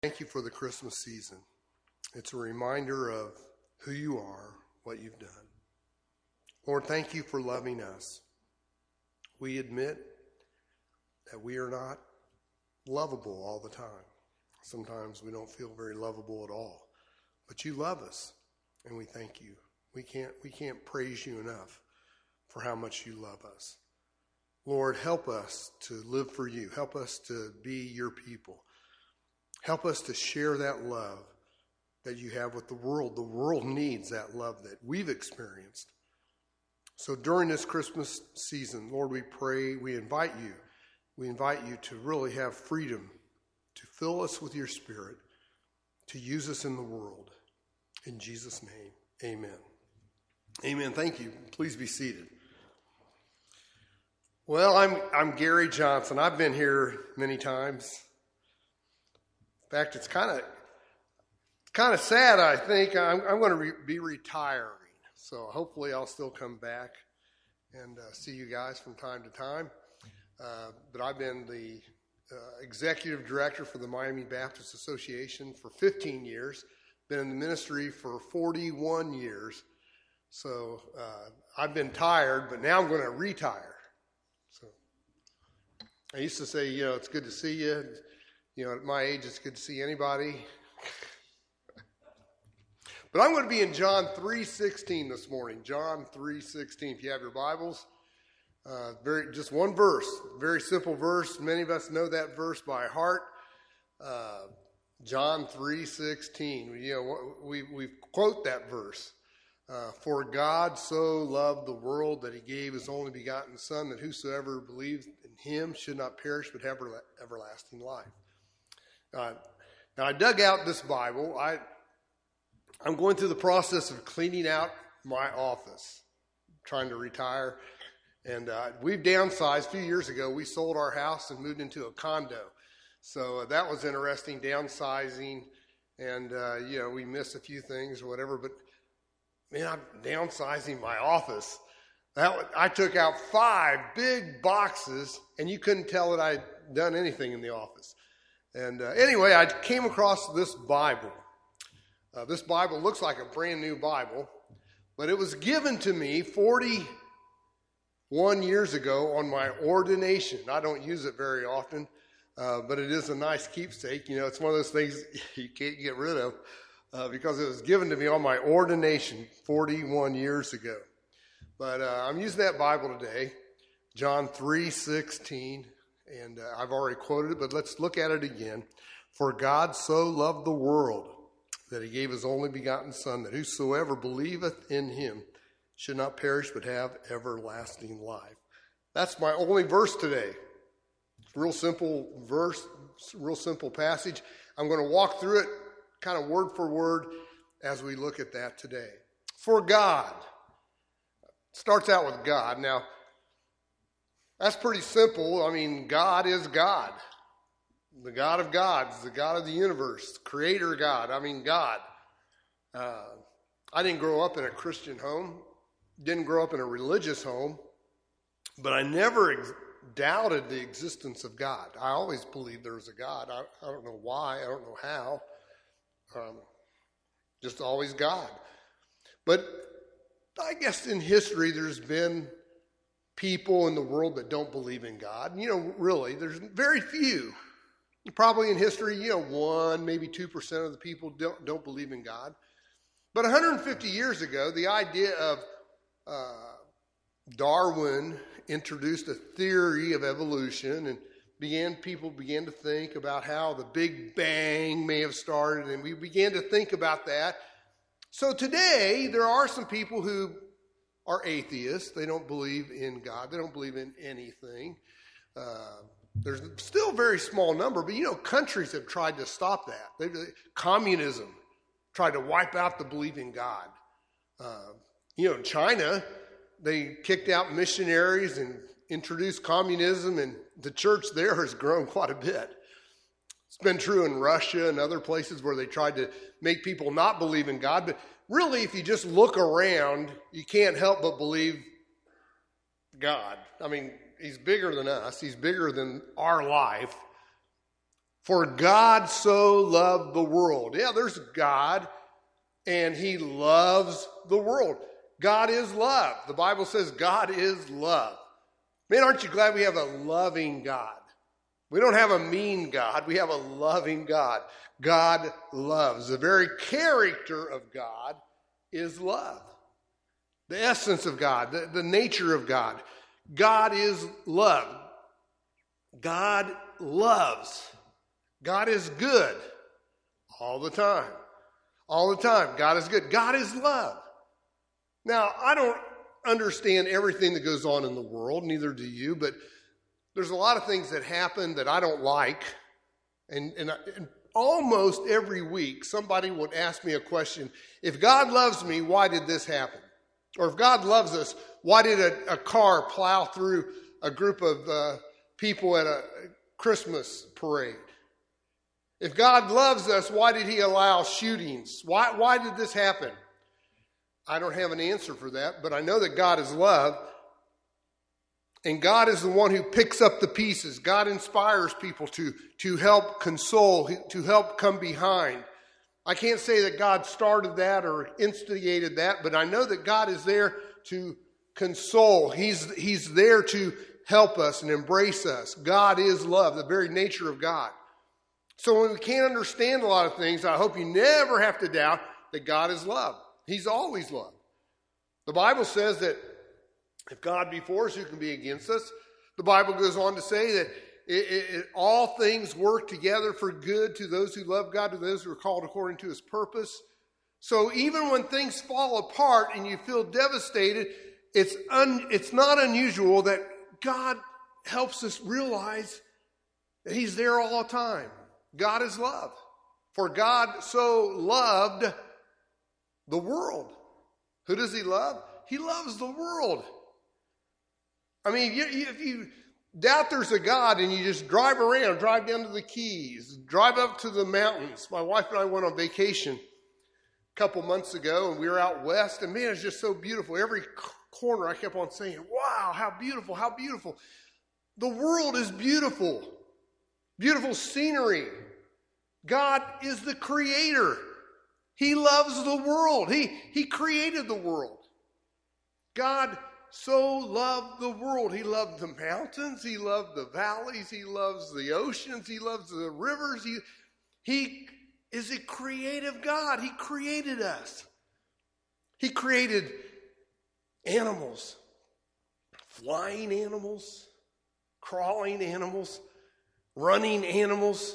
Thank you for the Christmas season. It's a reminder of who you are, what you've done. Lord, thank you for loving us. We admit that we are not lovable all the time. Sometimes we don't feel very lovable at all. But you love us, and we thank you. We can't praise you enough for how much you love us. Lord, help us to live for you. Help us to be your people. Help us to share that love that you have with the world. The world needs that love that we've experienced. So during this Christmas season, Lord, we pray, we invite you to really have freedom to fill us with your Spirit, to use us in the world. In Jesus' name, amen. Amen. Thank you. Please be seated. Well, I'm Gary Johnson. I've been here many times. In fact, it's kind of sad. I think I'm going to be retiring, so hopefully I'll still come back and see you guys from time to time. But I've been the executive director for the Miami Baptist Association for 15 years. Been in the ministry for 41 years. So I've been tired, but now I'm going to retire. So I used to say, it's good to see you. At my age, it's good to see anybody. But I'm going to be in John 3:16 this morning. John 3:16. If you have your Bibles, just one verse, very simple verse. Many of us know that verse by heart. John 3:16. We quote that verse. For God so loved the world that he gave his only begotten Son, that whosoever believes in him should not perish but have everlasting life. Now, I dug out this Bible. I'm going through the process of cleaning out my office, trying to retire. And we've downsized. A few years ago, we sold our house and moved into a condo. So that was interesting, downsizing. And, we missed a few things or whatever. But, man, I'm downsizing my office. I took out 5 big boxes, and you couldn't tell that I'd done anything in the office. And anyway, I came across this Bible. This Bible looks like a brand new Bible, but it was given to me 41 years ago on my ordination. I don't use it very often, but it is a nice keepsake. It's one of those things you can't get rid of because it was given to me on my ordination 41 years ago. But I'm using that Bible today, John 3:16. And I've already quoted it, but let's look at it again. For God so loved the world that he gave his only begotten Son, that whosoever believeth in him should not perish but have everlasting life. That's my only verse today. Real simple verse, real simple passage. I'm going to walk through it kind of word for word as we look at that today. For God. Starts out with God. Now, that's pretty simple. I mean, God is God. The God of gods, the God of the universe, creator God. I mean, God. I didn't grow up in a Christian home. Didn't grow up in a religious home. But I never doubted the existence of God. I always believed there was a God. I don't know why. I don't know how. Just always God. But I guess in history there's been people in the world that don't believe in God. Really, there's very few. Probably in history, 1, maybe 2% of the people don't believe in God. But 150 years ago, the idea of Darwin introduced a theory of evolution, and people began to think about how the Big Bang may have started, and we began to think about that. So today, there are some people who are atheists. They don't believe in God. They don't believe in anything. There's still a very small number, but countries have tried to stop that. Communism tried to wipe out the belief in God. China, they kicked out missionaries and introduced communism, and the church there has grown quite a bit. It's been true in Russia and other places where they tried to make people not believe in God. But really, if you just look around, you can't help but believe God. I mean, he's bigger than us. He's bigger than our life. For God so loved the world. Yeah, there's God, and he loves the world. God is love. The Bible says God is love. Man, aren't you glad we have a loving God? We don't have a mean God. We have a loving God. God loves. The very character of God is love. The essence of God, the nature of God. God is love. God loves. God is good all the time. All the time. God is good. God is love. Now, I don't understand everything that goes on in the world, neither do you, but there's a lot of things that happen that I don't like. And almost every week, somebody would ask me a question. If God loves me, why did this happen? Or if God loves us, why did a car plow through a group of people at a Christmas parade? If God loves us, why did he allow shootings? Why did this happen? I don't have an answer for that, but I know that God is love. And God is the one who picks up the pieces. God inspires people to help console, to help come behind. I can't say that God started that or instigated that, but I know that God is there to console. He's there to help us and embrace us. God is love, the very nature of God. So when we can't understand a lot of things, I hope you never have to doubt that God is love. He's always love. The Bible says that if God be for us, who can be against us? The Bible goes on to say that all things work together for good to those who love God, to those who are called according to his purpose. So even when things fall apart and you feel devastated, it's not unusual that God helps us realize that he's there all the time. God is love. For God so loved the world. Who does he love? He loves the world. I mean, if you doubt there's a God and you just drive around, drive down to the Keys, drive up to the mountains. My wife and I went on vacation a couple months ago, and we were out west, and man, it's just so beautiful. Every corner I kept on saying, wow, how beautiful, how beautiful. The world is beautiful. Beautiful scenery. God is the creator. He loves the world. He created the world. God so loved the world. He loved the mountains. He loved the valleys. He loves the oceans. He loves the rivers. He is a creative God. He created us. He created animals, flying animals, crawling animals, running animals,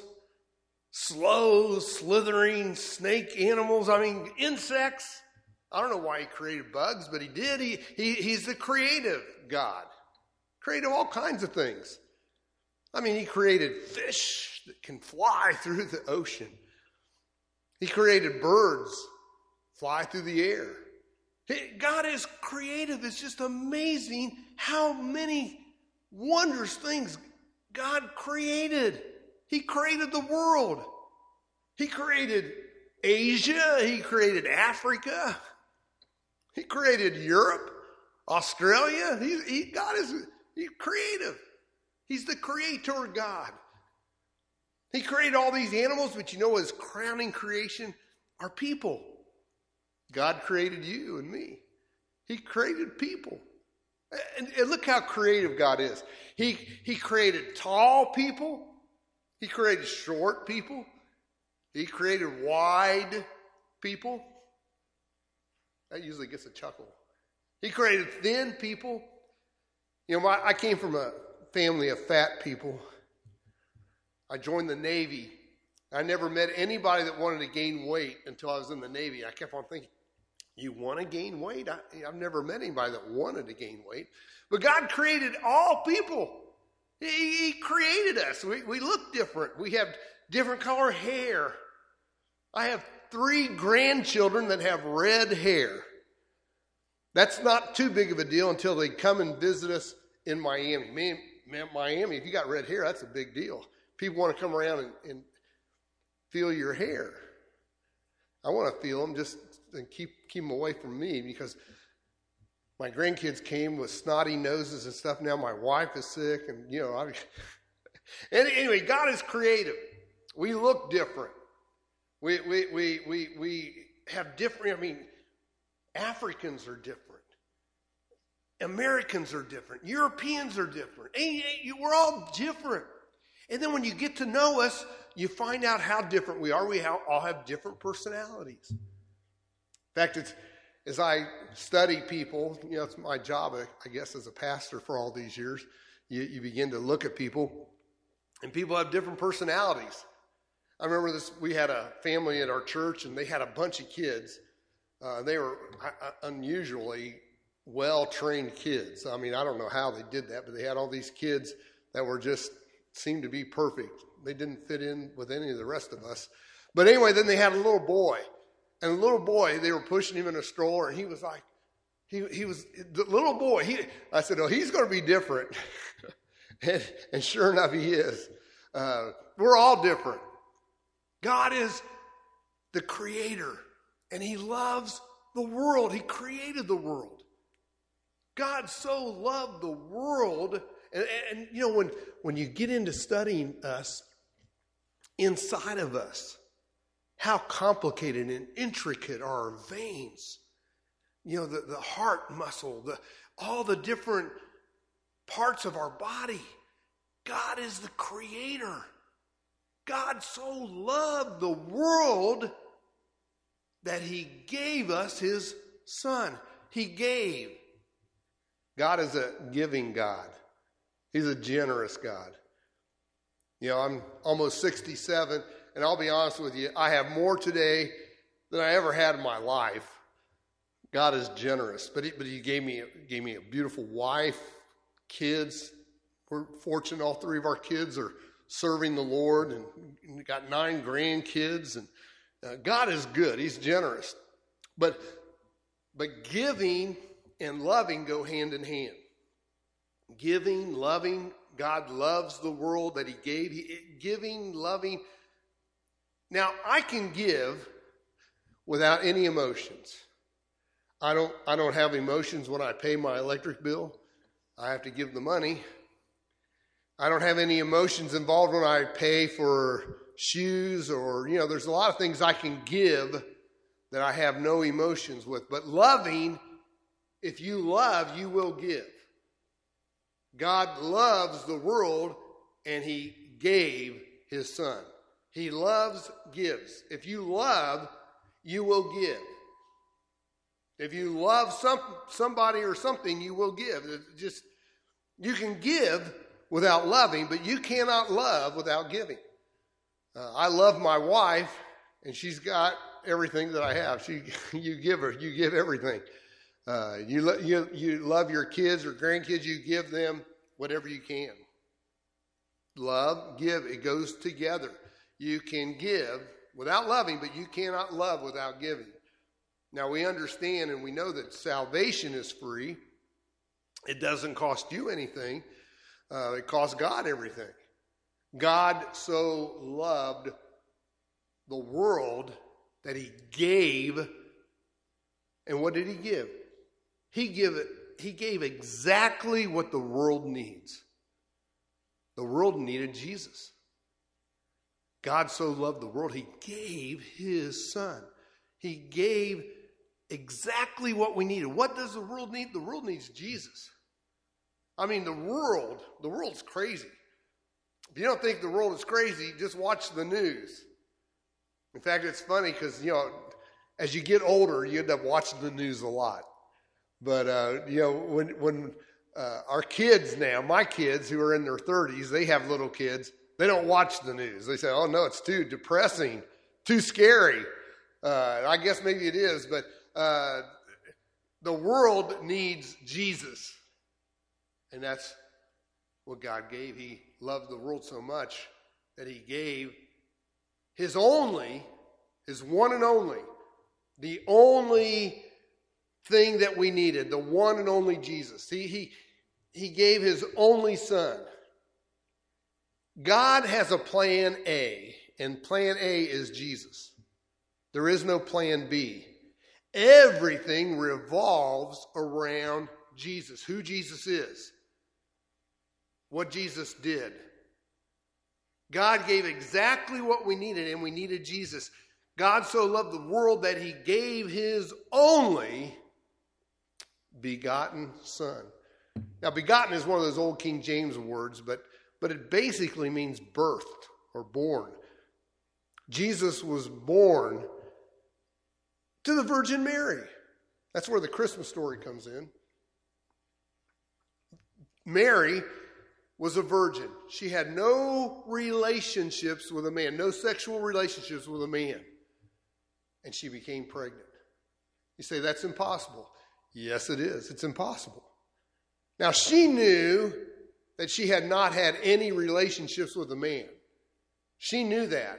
slow, slithering snake animals. I mean, insects. I don't know why he created bugs, but he did. He's the creative God. Created all kinds of things. I mean, he created fish that can fly through the ocean. He created birds fly through the air. God is creative. It's just amazing how many wondrous things God created. He created the world. He created Asia. He created Africa. He created Europe, Australia. God is creative. He's the creator God. He created all these animals, but you know his crowning creation are people. God created you and me. He created people. And look how creative God is. He created tall people. He created short people. He created wide people. That usually gets a chuckle. He created thin people. You know, I came from a family of fat people. I joined the Navy. I never met anybody that wanted to gain weight until I was in the Navy. I kept on thinking, you want to gain weight? I've never met anybody that wanted to gain weight. But God created all people. He created us. We look different. We have different color hair. I have 3 grandchildren that have red hair. That's not too big of a deal until they come and visit us in Miami. Man, Miami, if you got red hair, that's a big deal. People want to come around and feel your hair. I want to feel them just and keep them away from me because my grandkids came with snotty noses and stuff. Now my wife is sick, and anyway, God is creative. We look different. We have different, Africans are different. Americans are different. Europeans are different. We're all different. And then when you get to know us, you find out how different we are. We all have different personalities. In fact, as I study people, it's my job, I guess, as a pastor for all these years. You begin to look at people, and people have different personalities. I remember this. We had a family at our church, and they had a bunch of kids. They were unusually well-trained kids. I don't know how they did that, but they had all these kids that were seemed to be perfect. They didn't fit in with any of the rest of us. But anyway, then they had a little boy. And the little boy, they were pushing him in a stroller, and he was like, he was, the little boy, I said, oh, he's going to be different. and sure enough, he is. We're all different. God is the creator, and he loves the world. He created the world. God so loved the world. And when you get into studying us, inside of us, how complicated and intricate are our veins. The heart muscle, all the different parts of our body. God is the creator. God so loved the world that he gave us his son. He gave. God is a giving God. He's a generous God. I'm almost 67, and I'll be honest with you, I have more today than I ever had in my life. God is generous, but he gave me a beautiful wife, kids. We're fortunate all three of our kids are serving the Lord, and we got 9 grandkids, and God is good. He's generous. But giving and loving go hand in hand. Giving, loving, God loves the world that he gave. Giving, loving. Now, I can give without any emotions. I don't have emotions when I pay my electric bill. I have to give the money. I don't have any emotions involved when I pay for shoes or, there's a lot of things I can give that I have no emotions with. But loving, if you love, you will give. God loves the world, and he gave his son. He loves, gives. If you love, you will give. If you love somebody or something, you will give. You can give without loving, but you cannot love without giving. I love my wife, and she's got everything that I have. You give everything. You love your kids or grandkids, you give them whatever you can. Love, give, it goes together. You can give without loving, but you cannot love without giving. Now we understand and we know that salvation is free. It doesn't cost you anything. It costs God everything. God so loved the world that he gave. And what did he give? He gave exactly what the world needs. The world needed Jesus. God so loved the world, he gave his son. He gave exactly what we needed. What does the world need? The world needs Jesus. The world's crazy. If you don't think the world is crazy, just watch the news. In fact, it's funny because, as you get older, you end up watching the news a lot. But, when our kids now, my kids who are in their 30s, they have little kids, they don't watch the news. They say, oh, no, it's too depressing, too scary. I guess maybe it is, but the world needs Jesus. And that's what God gave. He loved the world so much that he gave his one and only, the only thing that we needed, the one and only Jesus. He gave his only son. God has a plan A, and plan A is Jesus. There is no plan B. Everything revolves around Jesus, who Jesus is, what Jesus did. God gave exactly what we needed, and we needed Jesus. God so loved the world that he gave his only begotten Son. Now, begotten is one of those old King James words, but it basically means birthed or born. Jesus was born to the Virgin Mary. That's where the Christmas story comes in. Mary was a virgin. She had no relationships with a man, no sexual relationships with a man. And she became pregnant. You say, that's impossible. Yes, it is. It's impossible. Now, she knew that she had not had any relationships with a man. She knew that.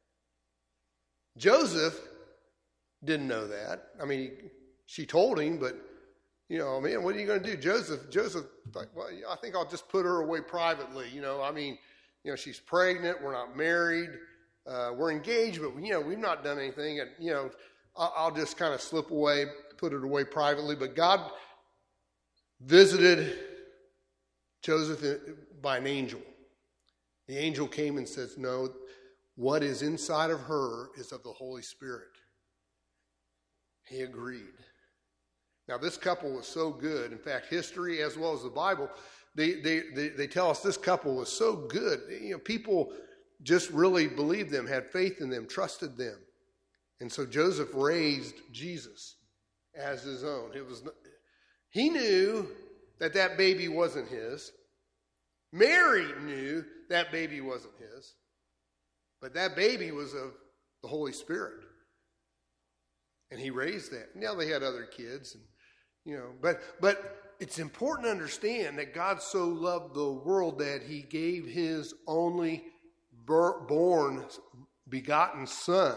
Joseph didn't know that. I mean, she told him, but, man, what are you going to do? Joseph, like, well, I think I'll just put her away privately. She's pregnant. We're not married. We're engaged, but, we've not done anything. And, I'll just kind of slip away, put it away privately. But God visited Joseph by an angel. The angel came and says, no, what is inside of her is of the Holy Spirit. He agreed. Now, this couple was so good. In fact, history as well as the Bible, they tell us this couple was so good. People just really believed them, had faith in them, trusted them. And so Joseph raised Jesus as his own. He knew that baby wasn't his. Mary knew that baby wasn't his. But that baby was of the Holy Spirit. And he raised that. Now they had other kids, but it's important to understand that God so loved the world that he gave his only born begotten Son.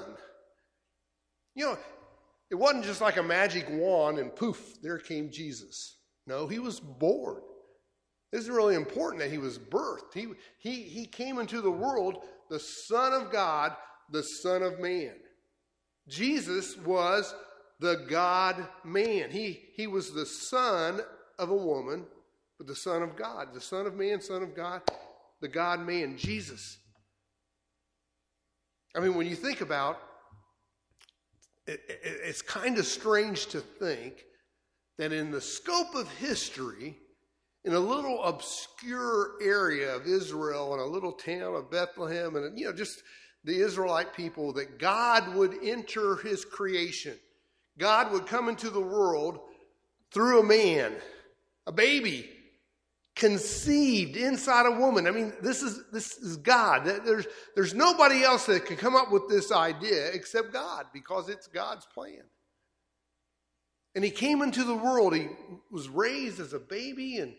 It wasn't just like a magic wand and poof, there came Jesus. No, he was born. This is really important that he was birthed. He came into the world, the Son of God, the Son of Man. Jesus was the God-man. He was the son of a woman, but the Son of God. The Son of Man, Son of God, the God-man, Jesus. I mean, when you think about it, it's kind of strange to think that in the scope of history, in a little obscure area of Israel, in a little town of Bethlehem, and just the Israelite people, that God would enter his creation. God would come into the world through a man, a baby, conceived inside a woman. I mean, this is God. There's nobody else that can come up with this idea except God, because it's God's plan. And he came into the world. He was raised as a baby, and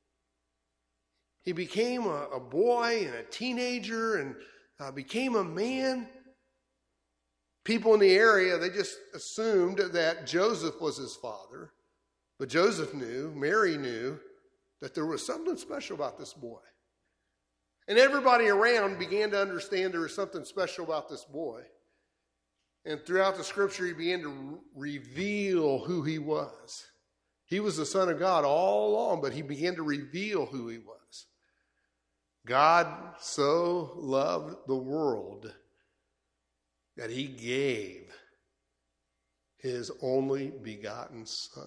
he became a boy and a teenager, and became a man. People in the area, they just assumed that Joseph was his father. But Joseph knew, Mary knew, that there was something special about this boy. And everybody around began to understand there was something special about this boy. And throughout the scripture, he began to reveal who he was. He was the Son of God all along, but he began to reveal who he was. God so loved the world that he gave his only begotten Son.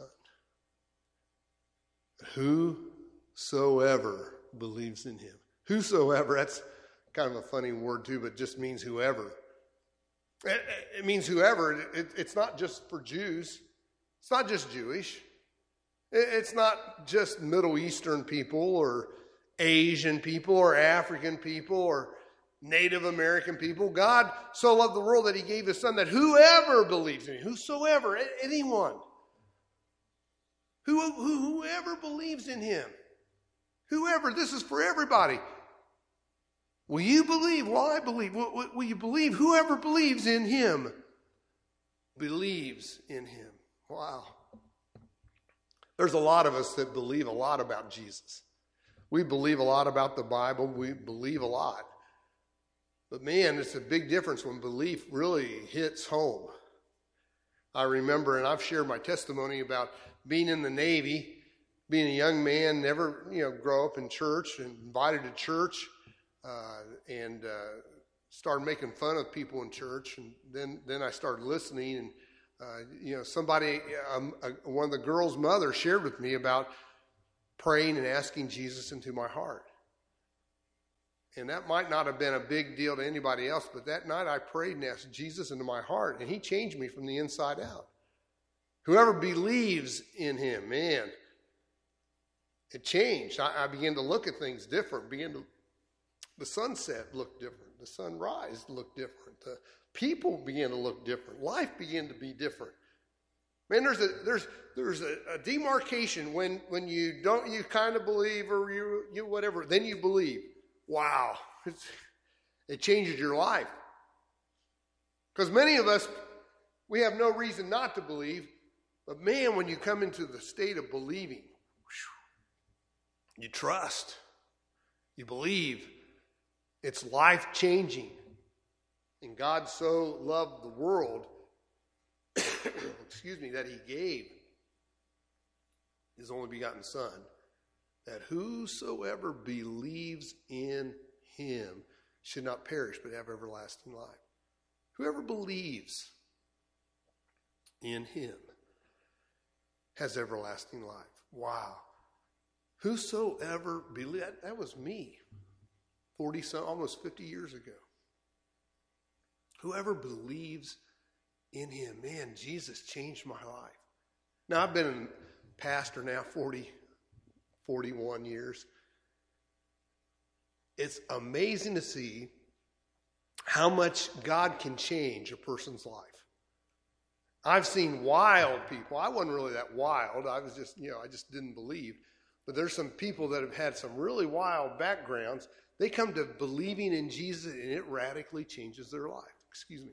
Whosoever believes in him. Whosoever, that's kind of a funny word too, but just means whoever. It means whoever. It's not just for Jews. It's not just Jewish. It's not just Middle Eastern people or Asian people or African people or Native American people. God so loved the world that he gave his Son, that whoever believes in him, whosoever, anyone, whoever believes in him, whoever, this is for everybody. Will you believe? Well, I believe. Will you believe? Whoever believes in him believes in him. Wow. There's a lot of us that believe a lot about Jesus. We believe a lot about the Bible. We believe a lot. But man, it's a big difference when belief really hits home. I remember, and I've shared my testimony about being in the Navy, being a young man, never, grow up in church, and invited to church. and started making fun of people in church. And then I started listening, and somebody, one of the girls' mothers shared with me about praying and asking Jesus into my heart. And that might not have been a big deal to anybody else, but that night I prayed and asked Jesus into my heart, and he changed me from the inside out. Whoever believes in him, man, it changed. I began to look at things different. The sunset looked different. The sunrise looked different. The people began to look different. Life began to be different. Man, there's a demarcation when you kind of believe, or you whatever, then you believe. Wow, it changes your life. Because many of us, we have no reason not to believe, but man, when you come into the state of believing, you trust, you believe, it's life-changing. And God so loved the world, that he gave his only begotten Son, that whosoever believes in him should not perish but have everlasting life. Whoever believes in him has everlasting life. Wow. Whosoever believes, that was me almost 50 years ago. Whoever believes in him, man, Jesus changed my life. Now, I've been a pastor now 41 years. It's amazing to see how much God can change a person's life. I've seen wild people. I wasn't really that wild. I was just, I just didn't believe. But there's some people that have had some really wild backgrounds. They come to believing in Jesus, and it radically changes their life. Excuse me.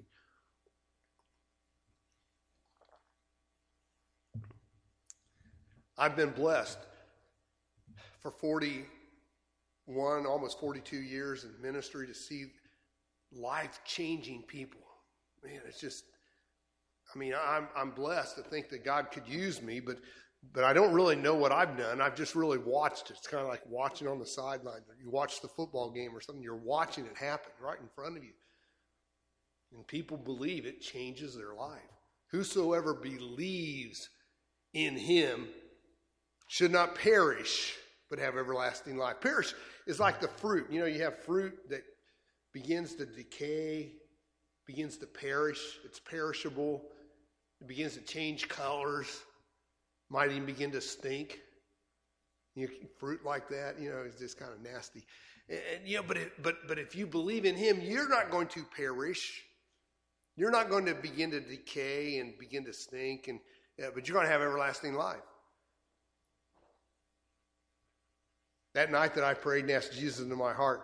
I've been blessed for 41, almost 42 years in ministry to see life-changing people. Man, it's just, I'm blessed to think that God could use me, but I don't really know what I've done. I've just really watched it. It's kind of like watching on the sideline. You watch the football game or something, you're watching it happen right in front of you. And people believe it changes their life. Whosoever believes in him should not perish, but have everlasting life. Perish is like the fruit. You have fruit that begins to decay, begins to perish. It's perishable. It begins to change colors. Might even begin to stink. Fruit like that, is just kind of nasty. And but if you believe in him, you're not going to perish. You're not going to begin to decay and begin to stink, but you're going to have everlasting life. That night that I prayed and asked Jesus into my heart,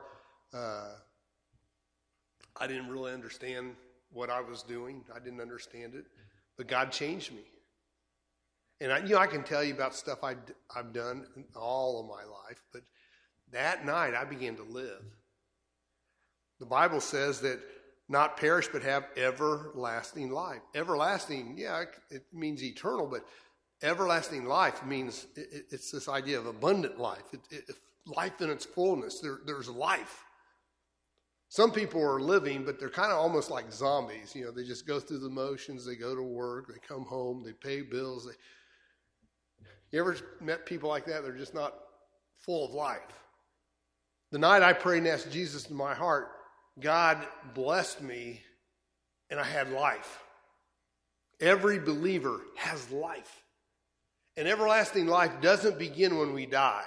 I didn't really understand what I was doing. I didn't understand it, but God changed me. And I can tell you about stuff I've done all of my life, but that night I began to live. The Bible says that not perish but have everlasting life. Everlasting, it means eternal, but everlasting life means it's this idea of abundant life. Life in its fullness. There's life. Some people are living, but they're kind of almost like zombies. They just go through the motions. They go to work. They come home. They pay bills. You ever met people like that? They're just not full of life. The night I prayed and asked Jesus in my heart, God blessed me, and I had life. Every believer has life. And everlasting life doesn't begin when we die.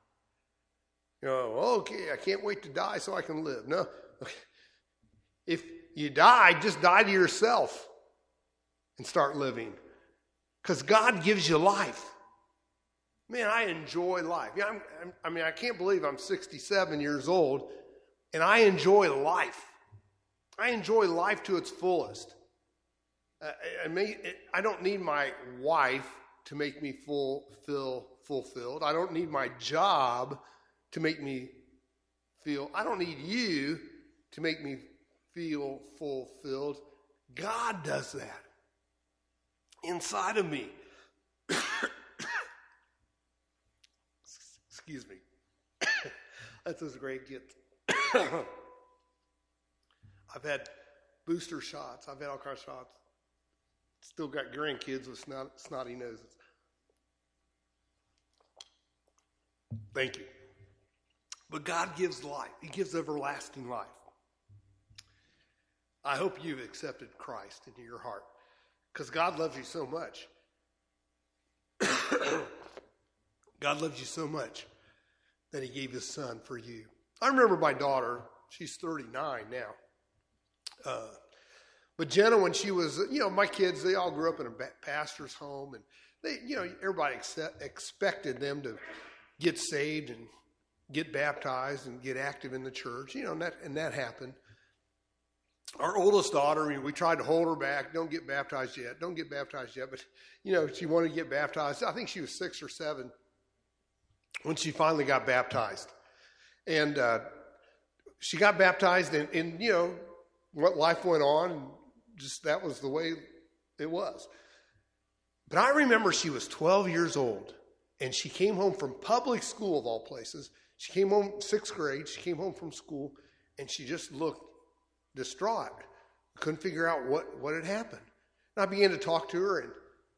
Okay, I can't wait to die so I can live. No. If you die, just die to yourself and start living. Because God gives you life. Man, I enjoy life. I can't believe I'm 67 years old, and I enjoy life. I enjoy life to its fullest. I don't need my wife to make me fulfilled. I don't need my job to make me feel. I don't need you to make me feel fulfilled. God does that inside of me. Excuse me. That's as great gets. I've had booster shots. I've had all kinds of shots. Still got grandkids with snotty noses. Thank you. But God gives life. He gives everlasting life. I hope you've accepted Christ into your heart because God loves you so much. God loves you so much that he gave his son for you. I remember my daughter. She's 39 now. But Jenna, when she was, my kids, they all grew up in a pastor's home, and they, everybody expected them to get saved and get baptized and get active in the church, and that happened. Our oldest daughter, we tried to hold her back. Don't get baptized yet. Don't get baptized yet. But, she wanted to get baptized. I think she was 6 or 7 when she finally got baptized. And she got baptized, and what life went on, and just that was the way it was. But I remember she was 12 years old, and she came home from public school, of all places. She came home 6th grade. She came home from school, and she just looked distraught. Couldn't figure out what had happened. And I began to talk to her, and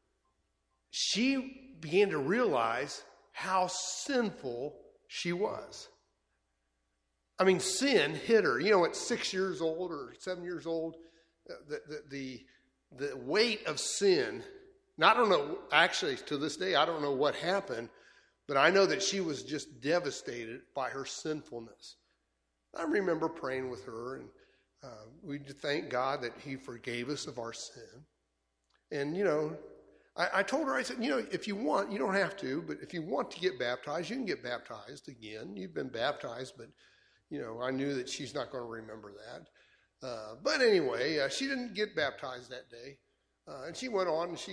she began to realize how sinful she was. I mean, sin hit her. At 6 years old or 7 years old, the weight of sin. And I don't know, actually, to this day, I don't know what happened, but I know that she was just devastated by her sinfulness. I remember praying with her, and we thank God that he forgave us of our sin. And, I told her, I said, if you want, you don't have to, but if you want to get baptized, you can get baptized again. You've been baptized, but, I knew that she's not going to remember that. But anyway, she didn't get baptized that day. And she went on, and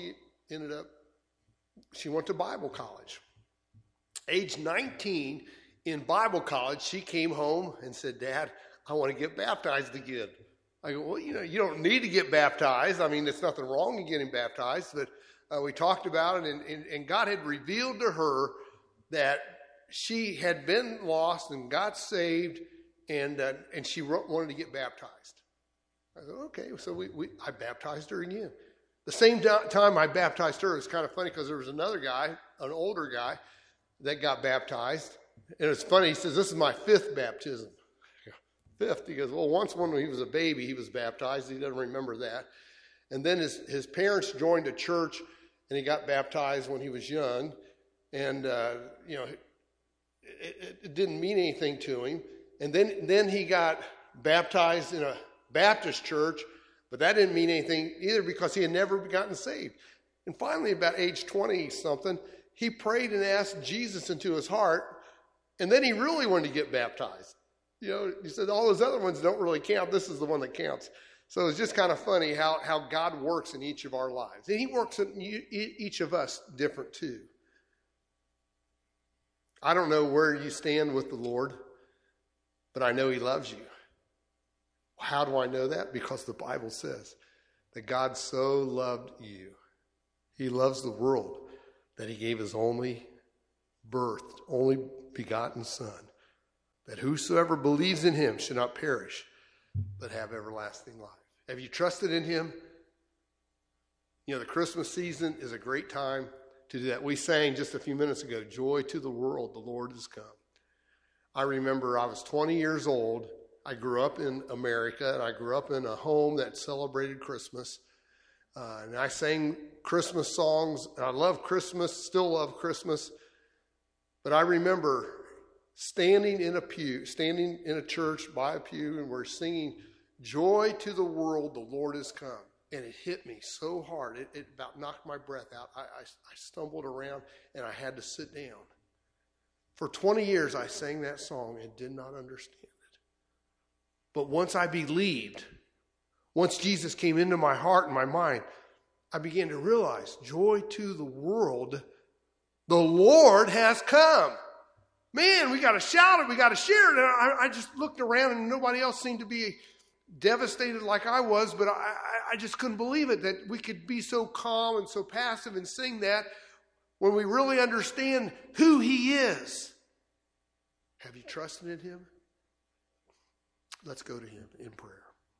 she went to Bible college. Age 19, in Bible college, she came home and said, Dad, I want to get baptized again. I go, well, you don't need to get baptized. I mean, there's nothing wrong in getting baptized, but we talked about it, and God had revealed to her that she had been lost and got saved, and she wanted to get baptized. I said, okay, so I baptized her again. The same time I baptized her, it was kind of funny because there was another guy, an older guy, that got baptized. And it's funny, he says, this is my 5th baptism. 5th, he goes, well, once when he was a baby, he was baptized. He doesn't remember that. And then his parents joined a church, and he got baptized when he was young. And, it didn't mean anything to him. And then he got baptized in a Baptist church, but that didn't mean anything either because he had never gotten saved. And finally, about age 20-something, he prayed and asked Jesus into his heart, and then he really wanted to get baptized. He said, all those other ones don't really count. This is the one that counts. So it's just kind of funny how God works in each of our lives. And he works in each of us different too. I don't know where you stand with the Lord, but I know he loves you. How do I know that? Because the Bible says that God so loved you. He loves the world that he gave his only begotten Son, that whosoever believes in him should not perish, but have everlasting life. Have you trusted in him? The Christmas season is a great time to do that. We sang just a few minutes ago, joy to the world, the Lord has come. I remember I was 20 years old. I grew up in America, and I grew up in a home that celebrated Christmas. And I sang Christmas songs. And I love Christmas, still love Christmas. But I remember standing in a church by a pew, and we're singing, joy to the world, the Lord has come. And it hit me so hard, it about knocked my breath out. I stumbled around, and I had to sit down. For 20 years, I sang that song and did not understand it. But once I believed, once Jesus came into my heart and my mind, I began to realize, joy to the world, the Lord has come. Man, we got to shout it, we got to share it. And I just looked around, and nobody else seemed to be devastated like I was, but I just couldn't believe it, that we could be so calm and so passive and sing that when we really understand who he is. Have you trusted in him? Let's go to him in prayer.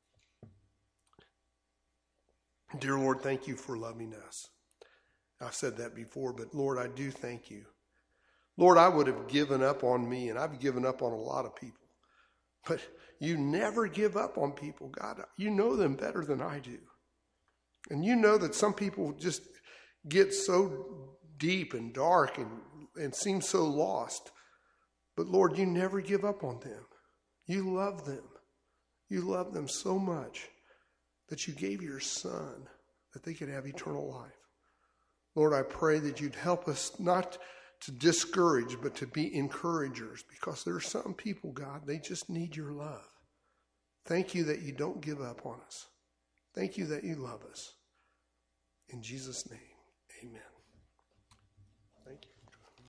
Dear Lord, thank you for loving us. I've said that before, but Lord, I do thank you. Lord, I would have given up on me, and I've given up on a lot of people. But you never give up on people, God. You know them better than I do. And you know that some people just get so deep and dark and seem so lost. But Lord, you never give up on them. You love them. You love them so much that you gave your Son that they could have eternal life. Lord, I pray that you'd help us not to discourage, but to be encouragers, because there are some people, God, they just need your love. Thank you that you don't give up on us. Thank you that you love us. In Jesus' name, amen.